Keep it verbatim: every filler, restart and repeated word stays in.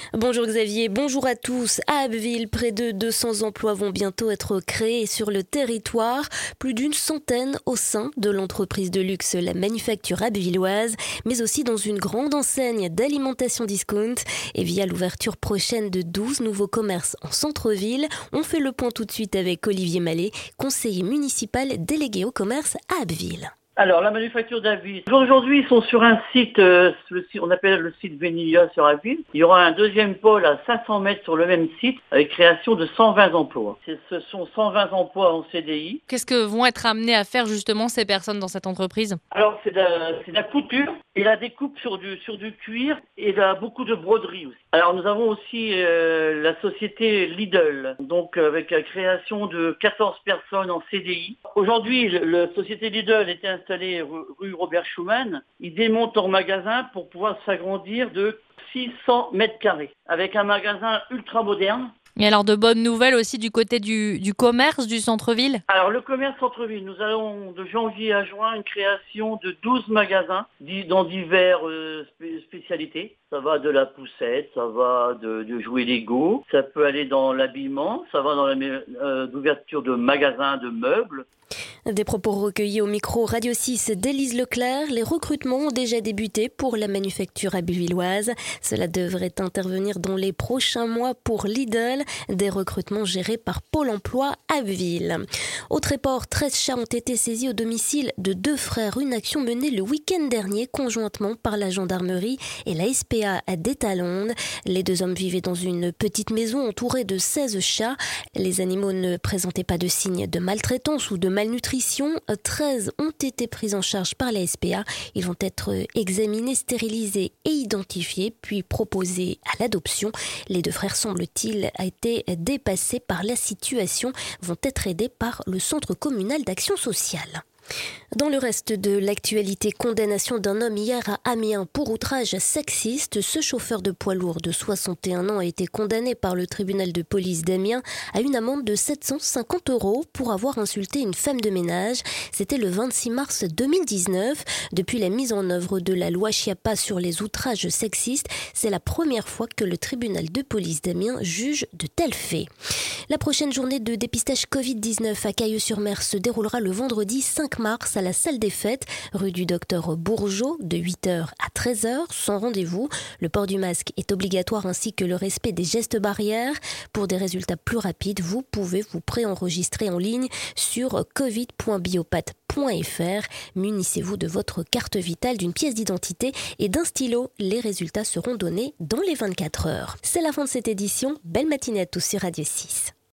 Bonjour Xavier, bonjour à tous. À Abbeville, près de deux cents emplois vont bientôt être créés sur le territoire. Plus d'une centaine au sein de l'entreprise de luxe La Manufacture Abbevilloise, mais aussi dans une grande enseigne d'alimentation discount. Et via l'ouverture prochaine de douze nouveaux commerces en centre-ville, on fait le point tout de suite avec Olivier Mallet, conseiller municipal délégué au commerce à Abbeville. Alors, la manufacture d'Abbeville. Aujourd'hui, ils sont sur un site, euh, le site, on appelle le site Vénilia sur Abbeville. Il y aura un deuxième pôle à cinq cents mètres sur le même site, avec création de cent vingt emplois. C'est, ce sont cent vingt emplois en C D I. Qu'est-ce que vont être amenées à faire justement ces personnes dans cette entreprise? Alors, c'est de, la, c'est de la couture et la découpe sur du, sur du cuir et là, beaucoup de broderie aussi. Alors, nous avons aussi euh, la société Lidl, donc avec la création de quatorze personnes en C D I. Aujourd'hui, la société Lidl était installée rue Robert Schuman. Ils démontent leur magasin pour pouvoir s'agrandir de six cents mètres carrés, avec un magasin ultra moderne. Et alors de bonnes nouvelles aussi du côté du, du commerce du centre-ville? Alors le commerce centre-ville, nous allons de janvier à juin une création de douze magasins dans diverses euh, spécialités. Ça va de la poussette, ça va de, de jouets Lego, ça peut aller dans l'habillement, ça va dans l'ouverture euh, de magasins de meubles. Des propos recueillis au micro Radio six d'Élise Leclerc. Les recrutements ont déjà débuté pour la manufacture abbevilloise. Cela devrait intervenir dans les prochains mois pour Lidl, des recrutements gérés par Pôle emploi Abbeville. Au Tréport, treize chats ont été saisis au domicile de deux frères. Une action menée le week-end dernier conjointement par la gendarmerie et la S P A d'Étalonde. Les deux hommes vivaient dans une petite maison entourée de seize chats. Les animaux ne présentaient pas de signes de maltraitance ou de malnutrition. treize ont été pris en charge par la S P A. Ils vont être examinés, stérilisés et identifiés, puis proposés à l'adoption. Les deux frères, semble-t-il, a été dépassés par la situation, vont être aidés par le Centre communal d'action sociale. Dans le reste de l'actualité, condamnation d'un homme hier à Amiens pour outrage sexiste. Ce chauffeur de poids lourd de soixante et un ans a été condamné par le tribunal de police d'Amiens à une amende de sept cent cinquante euros pour avoir insulté une femme de ménage. C'était le vingt-six mars deux mille dix-neuf. Depuis la mise en œuvre de la loi Schiappa sur les outrages sexistes, c'est la première fois que le tribunal de police d'Amiens juge de tels faits. La prochaine journée de dépistage covid dix-neuf à Cailleux-sur-Mer se déroulera le vendredi cinq mars à la salle des fêtes, rue du Docteur Bourgeot, de huit heures à treize heures, sans rendez-vous. Le port du masque est obligatoire ainsi que le respect des gestes barrières. Pour des résultats plus rapides, vous pouvez vous préenregistrer en ligne sur covid point biopath point f r. Munissez-vous de votre carte vitale, d'une pièce d'identité et d'un stylo. Les résultats seront donnés dans les vingt-quatre heures. C'est la fin de cette édition. Belle matinée à tous sur Radio six.